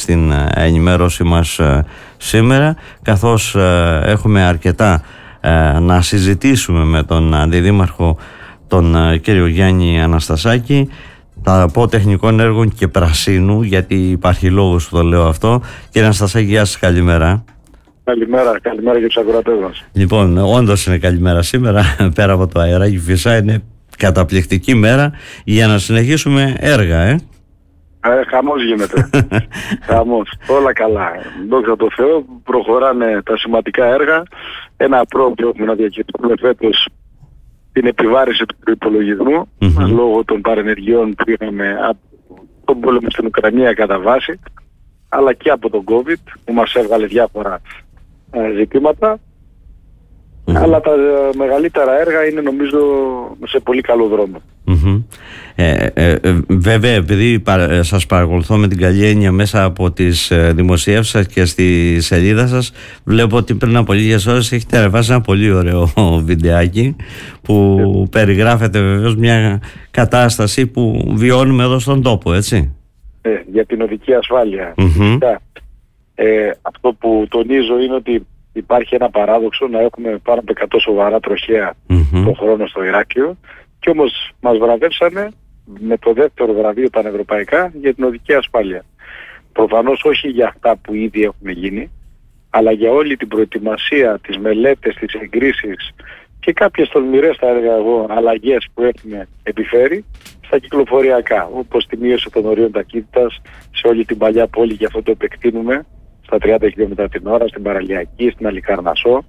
στην ενημέρωση μας σήμερα, καθώς έχουμε αρκετά να συζητήσουμε με τον Αντιδήμαρχο, τον κύριο Γιάννη Αναστασάκη. Θα πω τεχνικών έργων και πρασίνου, γιατί υπάρχει λόγος που το λέω αυτό. Κύριε Αναστασάκη, γεια σας, καλημέρα. Καλημέρα για τους ακροατές μας. Λοιπόν, όντως είναι καλημέρα σήμερα, πέρα από το αεράκι φυσά, είναι καταπληκτική μέρα για να συνεχίσουμε έργα, Χαμός γίνεται. Χαμός. Όλα καλά. Δόξα τω Θεώ, προχωράνε τα σημαντικά έργα. Ένα πρόβλημα που να διακριθούμε φέτος, την επιβάρηση του προϋπολογισμού, λόγω των παρενεργειών που είχαμε από τον πόλεμο στην Ουκρανία κατά βάση, αλλά και από τον COVID που μας έβγαλε διάφορα ζητήματα. Αλλά τα μεγαλύτερα έργα είναι, νομίζω, σε πολύ καλό δρόμο. Βέβαια, επειδή σας παρακολουθώ με την καλή έννοια μέσα από τις δημοσιεύσεις σας και στη σελίδα σας, βλέπω ότι πριν από λίγες ώρες έχετε ανεβάσει ένα πολύ ωραίο βιντεάκι που περιγράφεται βεβαίως μια κατάσταση που βιώνουμε εδώ στον τόπο, έτσι. Για την οδική ασφάλεια. Αυτό που τονίζω είναι ότι υπάρχει ένα παράδοξο να έχουμε πάνω από 100 σοβαρά τροχαία τον χρόνο στο Ηράκλειο, και όμως μας βραβεύσανε με το δεύτερο βραβείο πανευρωπαϊκά για την οδική ασφάλεια. Προφανώς όχι για αυτά που ήδη έχουν γίνει, αλλά για όλη την προετοιμασία, τις μελέτες, τις εγκρίσεις και κάποιες τολμηρές, θα έλεγα εγώ, αλλαγές που έχουμε επιφέρει στα κυκλοφοριακά, όπως τη μείωση των ορίων ταχύτητας σε όλη την παλιά πόλη, και αυτό το επεκτείνουμε στα 30 χιλιόμετρα την ώρα, στην Παραλιακή, στην Αλικαρνασσό.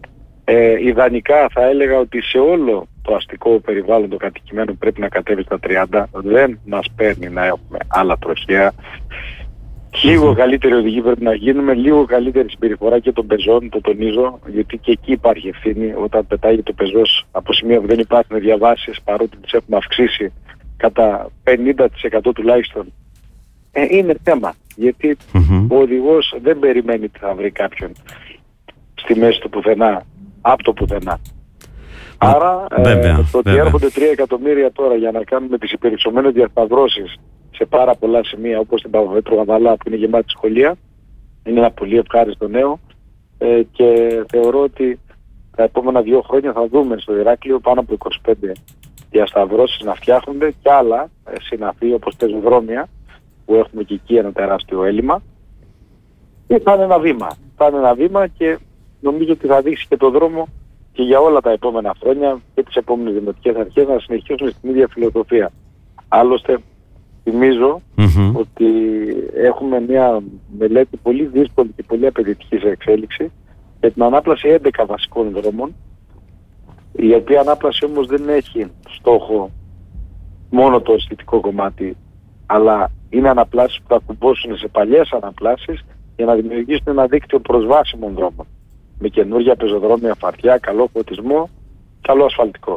Ιδανικά θα έλεγα ότι σε όλο το αστικό περιβάλλον το κατοικημένο πρέπει να κατέβει στα 30. Δεν μας παίρνει να έχουμε άλλα τροχαία. Λίγο καλύτερη οδηγή πρέπει να γίνουμε, λίγο καλύτερη συμπεριφορά και των πεζών, το τονίζω, γιατί και εκεί υπάρχει ευθύνη. Όταν πετάγει το πεζός από σημεία που δεν υπάρχουν διαβάσεις, παρότι τις έχουμε αυξήσει κατά 50% τουλάχιστον, είναι θέμα. Γιατί ο οδηγός δεν περιμένει ότι θα βρει κάποιον στη μέση του πουθενά, από το πουθενά. Άρα το ότι έρχονται 3 εκατομμύρια τώρα για να κάνουμε τις υπερυψωμένες διασταυρώσεις σε πάρα πολλά σημεία, όπως στην Παπαπέτρου Γαβαλά που είναι γεμάτη σχολεία, είναι ένα πολύ ευχάριστο νέο, και θεωρώ ότι τα επόμενα 2 χρόνια θα δούμε στο Ηράκλειο πάνω από 25 διασταυρώσεις να φτιάχνονται, και άλλα συναφή όπως πεζοδρόμια που έχουμε και εκεί ένα τεράστιο έλλειμμα, και θα είναι ένα βήμα. Θα είναι ένα βήμα, και νομίζω ότι θα δείξει και το δρόμο και για όλα τα επόμενα χρόνια και τις επόμενες δημοτικές αρχές να συνεχίσουν στην ίδια φιλοσοφία. Άλλωστε, θυμίζω ότι έχουμε μια μελέτη πολύ δύσκολη και πολύ απαιτητική σε εξέλιξη για την ανάπλαση 11 βασικών δρόμων, η οποία ανάπλαση όμως δεν έχει στόχο μόνο το αισθητικό κομμάτι, αλλά είναι αναπλάσεις που θα κουμπώσουν σε παλιές αναπλάσεις για να δημιουργήσουν ένα δίκτυο προσβάσιμων δρόμων με καινούργια πεζοδρόμια, φαρτιά, καλό φωτισμό, καλό ασφαλτικό.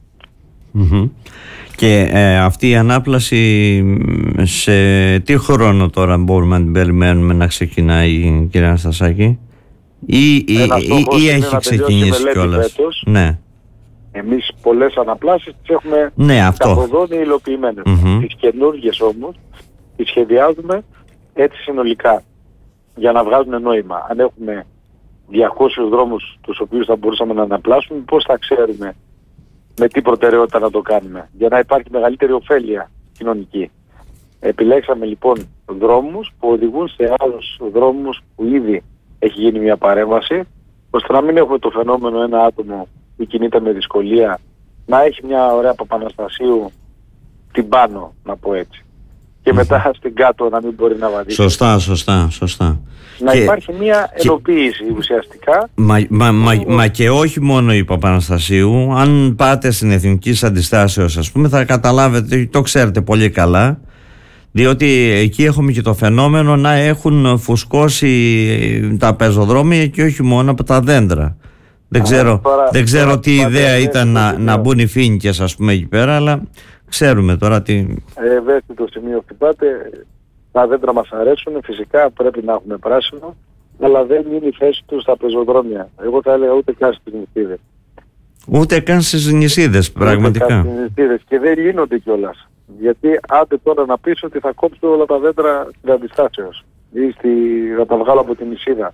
Και αυτή η ανάπλαση σε τι χρόνο τώρα μπορούμε να την περιμένουμε να ξεκινάει, κύριε Αναστασάκη, ή έχει ξεκινήσει κιόλας? Ναι. Εμείς πολλές αναπλάσεις τις έχουμε καθοδόν υλοποιημένες. Τις καινούργιες όμως τις σχεδιάζουμε έτσι συνολικά για να βγάζουν νόημα. Αν έχουμε 200 δρόμους τους οποίους θα μπορούσαμε να αναπλάσουμε, πώς θα ξέρουμε με τι προτεραιότητα να το κάνουμε, για να υπάρχει μεγαλύτερη ωφέλεια κοινωνική. Επιλέξαμε λοιπόν δρόμους που οδηγούν σε άλλους δρόμους που ήδη έχει γίνει μια παρέμβαση, ώστε να μην έχουμε το φαινόμενο ένα άτομο που κινείται με δυσκολία να έχει μια ωραία Παπαναστασίου την πάνω, να πω έτσι, και μετά στην κάτω να μην μπορεί να βαδίσει. Σωστά. Να υπάρχει μια ενοποίηση ουσιαστικά. Μα και όχι μόνο η Παπαναστασίου. Αν πάτε στην Εθνική Αντιστάσεως, ας πούμε, θα καταλάβετε, το ξέρετε πολύ καλά, διότι εκεί έχουμε και το φαινόμενο να έχουν φουσκώσει τα πεζοδρόμια, και όχι μόνο από τα δέντρα. Δεν ξέρω τι ιδέα ήταν να μπουν οι φοίνικες, ας πούμε, εκεί πέρα, αλλά ξέρουμε τώρα τι... Ευαίσθητο σημείο χτυπάτε. Τα δέντρα μας αρέσουν, φυσικά πρέπει να έχουμε πράσινο, αλλά δεν είναι η θέση τους στα πεζοδρόμια. Εγώ θα έλεγα ούτε καν στις νησίδες. Ούτε καν στις νησίδες, πραγματικά. Ούτε καν στις νησίδες, και δεν λύνονται κιόλας. Γιατί άντε τώρα να πεις ότι θα κόψω όλα τα δέντρα στην Αντιστάσεως. ή θα τα βγάλω από την Ισίδα.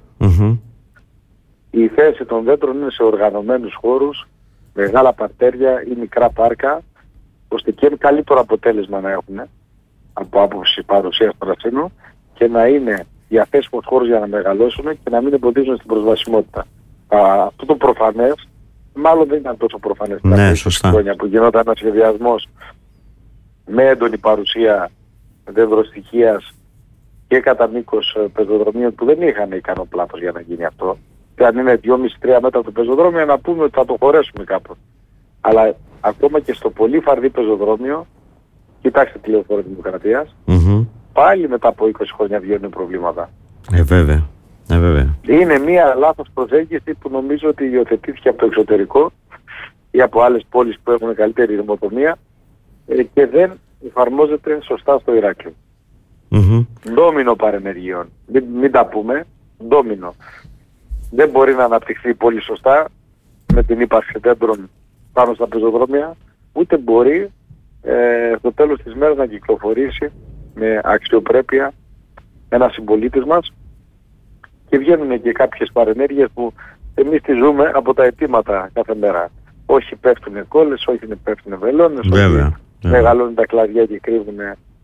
Η θέση των δέντρων είναι σε οργανωμένους χώρους, μεγάλα παρτέρια ή μικρά πάρκα, ώστε και καλύτερο αποτέλεσμα να έχουν από άποψη παρουσίας πρασίνου και να είναι διαθέσιμος χώρος για να μεγαλώσουν και να μην εμποδίζουν στην προσβασιμότητα. Αυτό το προφανές, μάλλον δεν ήταν τόσο προφανές τα χρόνια που γινόταν ένας σχεδιασμός με έντονη παρουσία δεντροστοιχείας και κατά μήκος πεζοδρομίων που δεν είχαν ικανό πλάτος για να γίνει αυτό. Και αν είναι 2,5-3 μέτρα το πεζοδρόμιο, να πούμε ότι θα το χωρέσουμε κάπως. Αλλά ακόμα και στο πολύ φαρδί πεζοδρόμιο, κοιτάξτε τη Λεωφόρο Δημοκρατίας, πάλι μετά από 20 χρόνια βγαίνουν προβλήματα. Βέβαια. Είναι μια λάθος προσέγγιση που νομίζω ότι υιοθετήθηκε από το εξωτερικό ή από άλλες πόλεις που έχουν καλύτερη δημοτομία και δεν εφαρμόζεται σωστά στο Ηράκλειο. Ντόμινο παρενεργειών. Μην τα πούμε. Ντόμινο. Δεν μπορεί να αναπτυχθεί πολύ σωστά με την ύπαρξη δέντρων πάνω στα πεζοδρόμια, ούτε μπορεί στο τέλος της μέρας να κυκλοφορήσει με αξιοπρέπεια ένας συμπολίτης μας και βγαίνουν και κάποιες παρενέργειες που εμείς τις ζούμε από τα αιτήματα κάθε μέρα. Όχι πέφτουν κόλλες, όχι πέφτουν βελόνες, όχι μεγαλώνουν τα κλαδιά και κρύβουν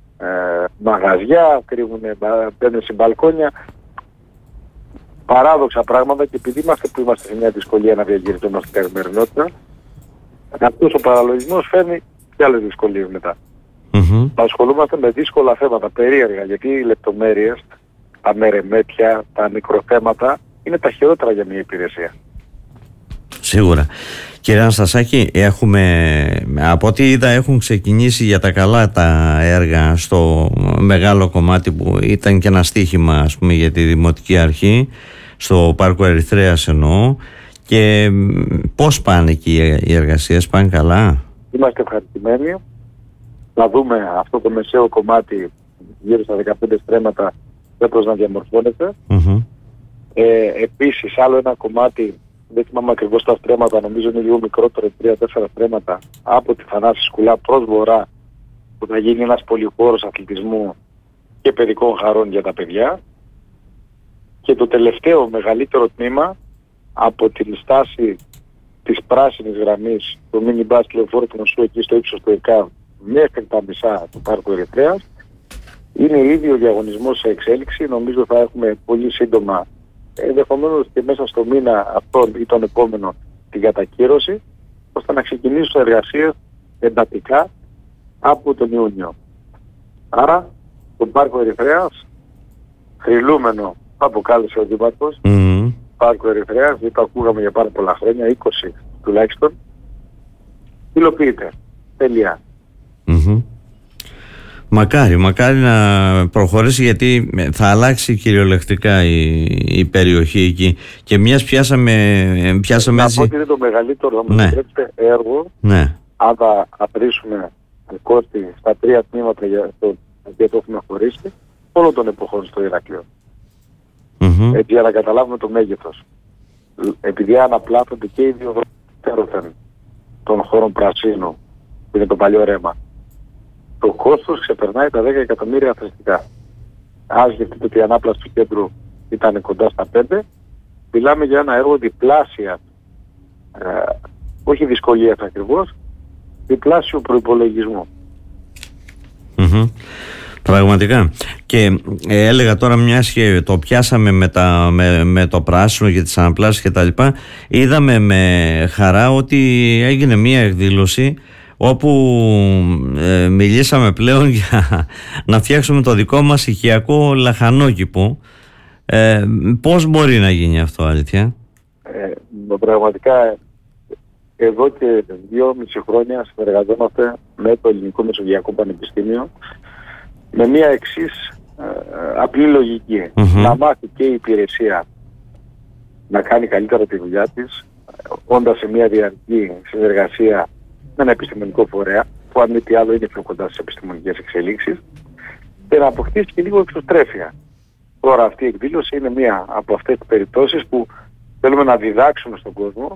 μαγαζιά, μπαίνουν σε μπαλκόνια. Παράδοξα πράγματα και επειδή είμαστε σε μια δυσκολία να διαχειριζόμαστε την καθημερινότητα, αυτός ο παραλογισμός φέρνει και άλλες δυσκολίες μετά. Ασχολούμαστε με δύσκολα θέματα, περίεργα, γιατί οι λεπτομέρειες, τα μερεμέτια, τα μικροθέματα είναι τα χειρότερα για μια υπηρεσία. Σίγουρα. Κύριε Αναστασάκη, από ό,τι είδα έχουν ξεκινήσει για τα καλά τα έργα στο μεγάλο κομμάτι που ήταν και ένα στοίχημα, ας πούμε, για τη Δημοτική Αρχή, στο Πάρκο Ερυθρέας εννοώ, και πώς πάνε εκεί οι εργασίες, πάνε καλά? Είμαστε ευχαριστημένοι. Να δούμε αυτό το μεσαίο κομμάτι γύρω στα 15 στρέμματα έπρεπε να διαμορφώνεται. Επίσης άλλο ένα κομμάτι, δεν θυμάμαι ακριβώς τα στρέμματα, νομίζω είναι λίγο μικρότερο, 3-4 στρέμματα από τη Θανάση Σκουλά προς βορρά, που θα γίνει ένας πολυχώρος αθλητισμού και παιδικών χαρών για τα παιδιά. Και το τελευταίο μεγαλύτερο τμήμα από την στάση της πράσινης γραμμής του μίνι μπας Λεωφόρου του Νοσού εκεί στο ύψος του ΕΚΑΒ μέχρι τα μισά του Πάρκου Ερυθρέας. Είναι ήδη ο διαγωνισμός σε εξέλιξη. Νομίζω θα έχουμε πολύ σύντομα, ενδεχομένως και μέσα στο μήνα αυτόν ή τον επόμενο, την κατακύρωση, ώστε να ξεκινήσουν εργασίες εντατικά από τον Ιούνιο. Άρα, το Πάρκο Ερυθρέας, θρυλούμενο, αποκάλεσε ο Δήμαρχος, Πάρκο Ερυθρέας, γιατί το ακούγαμε για πάρα πολλά χρόνια, 20 τουλάχιστον, υλοποιείται. Τελεία. Μακάρι να προχωρήσει, γιατί θα αλλάξει κυριολεκτικά η περιοχή εκεί. Και μιας πιάσαμε να πω ότι είναι το μεγαλύτερο, θα μου επιτρέψετε, έργο, αν θα απρίσουμε κόστη στα 3 τμήματα για το οποίο το έχουμε χωρίσει, όλων των εποχών στο Ηράκλειο. Έτσι, για να καταλάβουμε το μέγεθος. Επειδή αναπλάθονται και οι δύο δρόμοι των χώρων πρασίνου, που είναι το παλιό ρέμα, το κόστος ξεπερνάει τα 10 εκατομμύρια θρηστικά. Αν σκεφτείτε ότι η ανάπλαση του κέντρου ήταν κοντά στα 5, μιλάμε για ένα έργο διπλάσια, όχι δυσκολίας ακριβώς, διπλάσιο προϋπολογισμού. Πραγματικά. Και έλεγα τώρα, μιας και το πιάσαμε με το πράσινο και τις αναπλάσεις και τα λοιπά, είδαμε με χαρά ότι έγινε μια εκδήλωση όπου μιλήσαμε πλέον για να φτιάξουμε το δικό μας οικιακό λαχανόκηπο. Πώς μπορεί να γίνει αυτό, αλήθεια? Πραγματικά εδώ και 2,5 χρόνια συνεργαζόμαστε με το Ελληνικό Μεσογειακό Πανεπιστήμιο με μια εξής απλή λογική. Να μάθει και η υπηρεσία να κάνει καλύτερα τη δουλειά της, όντας σε μια διαρκή συνεργασία με ένα επιστημονικό φορέα, που αν μη τι άλλο είναι πιο κοντά στις επιστημονικές εξελίξεις, και να αποκτήσει και λίγο εξωστρέφεια. Τώρα αυτή η εκδήλωση είναι μία από αυτές τις περιπτώσεις που θέλουμε να διδάξουμε στον κόσμο,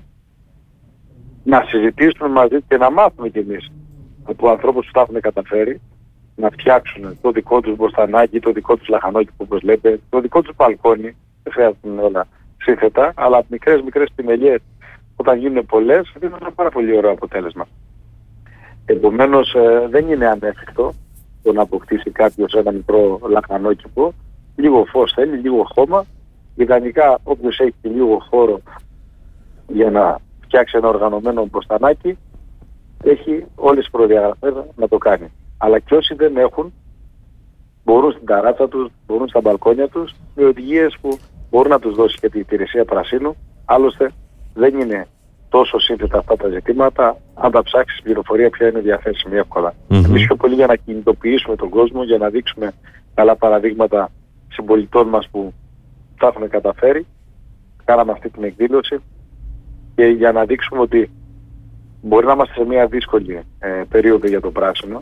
να συζητήσουμε μαζί και να μάθουμε κι εμείς από ανθρώπους που τα έχουν καταφέρει, να φτιάξουν το δικό τους μποστανάκι, το δικό τους λαχανόκηπο όπως λέτε, το δικό τους μπαλκόνι, δεν χρειάζεται όλα σύνθετα, αλλά μικρές πινελιές όταν γίνουν πολλές δίνουν ένα πάρα πολύ ωραίο αποτέλεσμα. Επομένως δεν είναι ανέφικτο το να αποκτήσει κάποιος ένα μικρό λαχανόκηπο, λίγο φως θέλει, λίγο χώμα, ιδανικά όποιος έχει λίγο χώρο για να φτιάξει ένα οργανωμένο μποστανάκι έχει όλες τις προδιαγραφές να το κάνει. Αλλά και όσοι δεν έχουν, μπορούν στην ταράτσα τους, μπορούν στα μπαλκόνια τους, με οδηγίες που μπορούν να τους δώσει και την υπηρεσία πρασίνου. Άλλωστε δεν είναι τόσο σύνθετα αυτά τα ζητήματα, αν τα ψάξεις πληροφορία πια είναι διαθέσιμη εύκολα. Εμείς πιο πολύ για να κινητοποιήσουμε τον κόσμο, για να δείξουμε καλά παραδείγματα συμπολιτών μας που τα έχουν καταφέρει, κάναμε αυτή την εκδήλωση και για να δείξουμε ότι μπορεί να είμαστε σε μια δύσκολη περίοδο για το πράσινο,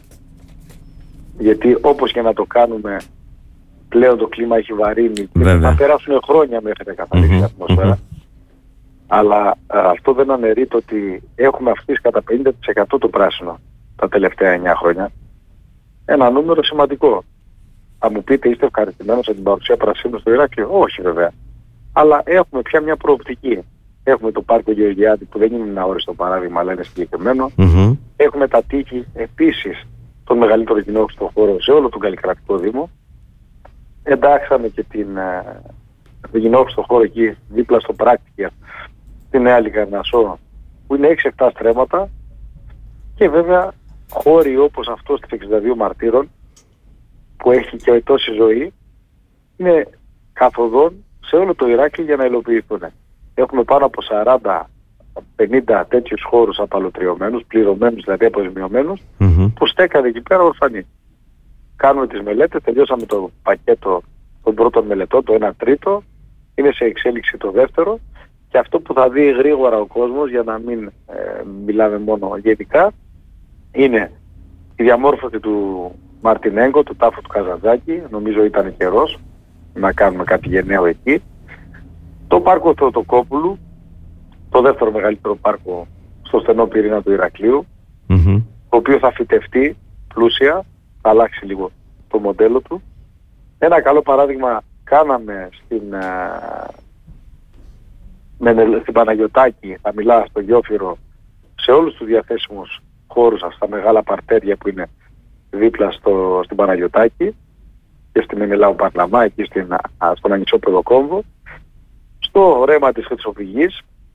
γιατί όπως και να το κάνουμε πλέον το κλίμα έχει βαρύνει και θα περάσουν χρόνια μέχρι να καθαρίσει η ατμόσφαιρα. Αλλά αυτό δεν αναιρεί το ότι έχουμε αυξήσει κατά 50% το πράσινο τα τελευταία 9 χρόνια. Ένα νούμερο σημαντικό. Θα μου πείτε, είστε ευχαριστημένος από την παρουσία πρασίνου στο Ηράκλειο? Όχι βέβαια. Αλλά έχουμε πια μια προοπτική. Έχουμε το πάρκο Γεωργιάδη που δεν είναι ένα όριστο παράδειγμα, αλλά είναι συγκεκριμένο. Έχουμε τα τείχη επίσης τον μεγαλύτερο κοινόχρηστο χώρο σε όλο τον Καλλικρατικό Δήμο. Εντάξαμε και τον κοινόχρηστο χώρο εκεί δίπλα στο Πράκτικια, στη Νέα Λικαρνασσό, που είναι 6-7 στρέμματα, και βέβαια χώροι όπως αυτός της 62 Μαρτύρων που έχει και τόση ζωή είναι καθοδόν σε όλο το Ηράκλειο για να υλοποιηθούν. Έχουμε πάνω από 40-50 τέτοιους χώρους απαλωτριωμένους, πληρωμένους δηλαδή αποζημιωμένους, που στέκανε εκεί πέρα ορφανοί. Κάνουμε τις μελέτες, τελειώσαμε το πακέτο των πρώτων μελετών, το 1/3, είναι σε εξέλιξη το δεύτερο, και αυτό που θα δει γρήγορα ο κόσμος, για να μην μιλάμε μόνο γενικά, είναι η διαμόρφωση του Μαρτινέγκο, του τάφου του Καζαντζάκη, νομίζω ήταν καιρός να κάνουμε κάτι γενναίο εκεί. Το πάρκο Θεοτοκόπουλου, το δεύτερο μεγαλύτερο πάρκο στο στενό πυρήνα του Ηρακλείου, το οποίο θα φυτευτεί πλούσια, θα αλλάξει λίγο το μοντέλο του. Ένα καλό παράδειγμα κάναμε στην Παναγιωτάκη, θα μιλάω στο Γιόφυρο, σε όλους τους διαθέσιμους χώρους, στα μεγάλα παρτέρια που είναι δίπλα στην Παναγιωτάκη και στην Μενελάου Παρλαμά, εκεί στον Ανισόπεδο Κόμβο, στο ρέμα της Χρυσοφυγής,